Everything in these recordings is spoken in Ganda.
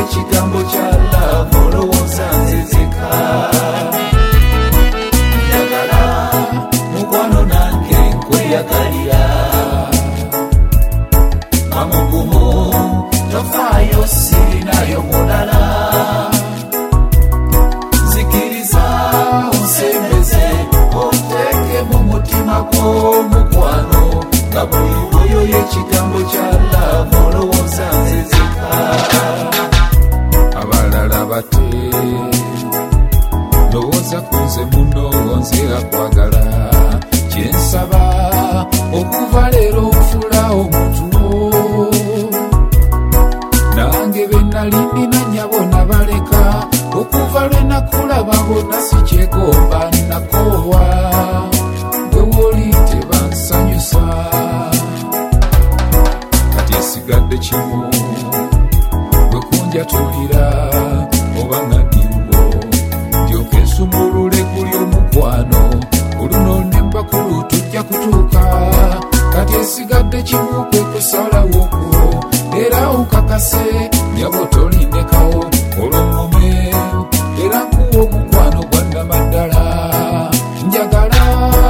ekigambo kya love olowooza nzezeka njagala mukwano nange nkweyagalira mamugumu tofaayo sirinayo mulala nzikiriza onsembeze onteeke mu mutima gw'omukwano nga buli oyo y'ekigambo kya love olowooza nzezeka abalala bate lowooza kunze muno nze akwagala kyensaba okuva leero nfula omuntu nange benalindina nyabo nabaleka okuva lwe nakulaba bonna sikyegomba nakoowa gwe woli tebansanyusa kati esigadde kimu gwe kunjatulira oba nadiwo ndyoke nsumulule kuli omukwano oluno nembakulu tujja kutuuka kati esigadde kimu kwe kusalawoku era nkakase nyabo tolindekawo olw'omume era nkuwa omukwano gwannamaddala njagala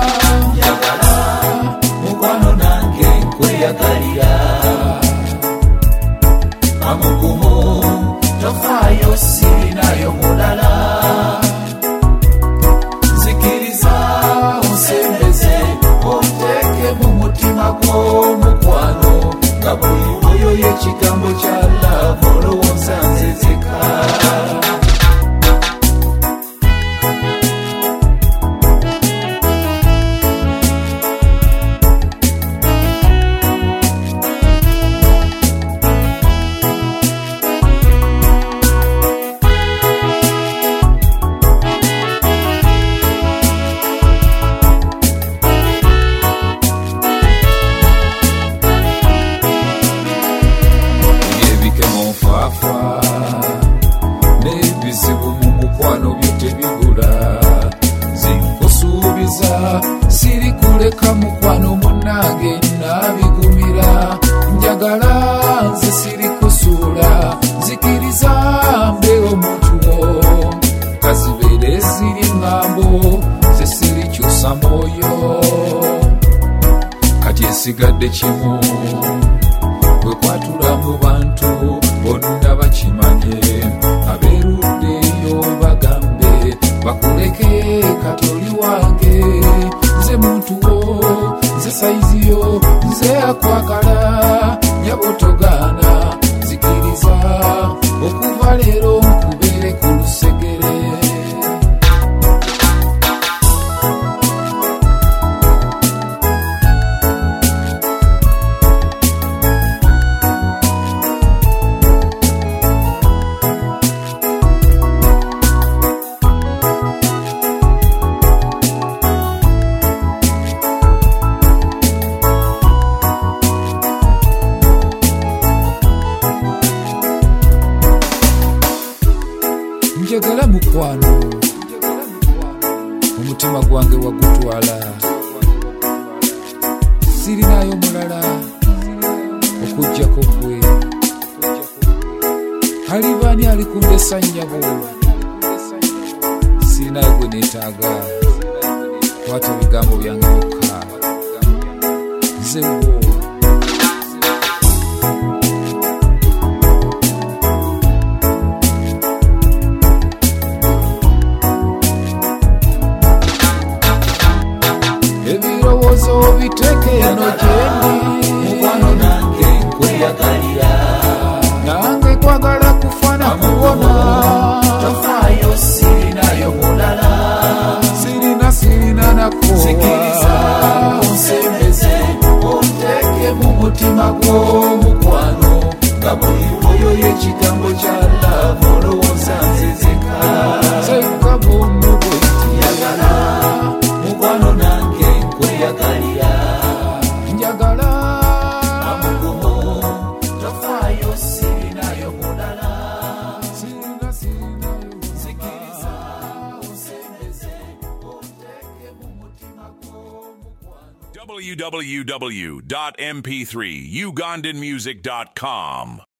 mukwano nange nkweyagalira amugumu tofaayo sirinayo mulala nzikiriza onsembeze onteeke mu mutima gw'omukwano nga buli oyo y'ekigambo kya love olowooza nzezeka n'ebizibu mu mukwano byo tebigula zinkusuubiza siri kuleka mukwano munnange nabigumira njagala nze siri kusuula zikiriza mbe omuntu wo kazibeere ziri ŋŋambo ze siri kyusa mwoyo kati esigadde kimu gwe kwatula mu bantu bonna bakimanye abeeruddeyo bagambe bakuleke kati oli wange nze muntu wo nze sayiziyo nze akwagala nyabo togaana zikiriza okuva leero nkubeere ku lusegere njagala mukwano omutima gwange wagutwala sirinayo mulala okujjako gwe alibani alikundesa nnyabo sirinayo gwe neetaaga kwata ebigambo byange byokka nzewo ebirowoozo biteeke eno gyendi mukwano nange nkweyagalira nange kwagala kufana kuwona tofaayo sirinayo mulala sirina nakoowa onsembeze onteeke mu mutima gw'omukwano nga buli oyo y'ekigambo kya love olowooza nzezeka zeka bw'omu bwenti yagala mukwano nange nkweyagalira njagala amugumu tofaayo sirinayo mulala nzikiriza onsembeze onteeke mu mutima gw'omukwano www.mp3ugandanmusic.com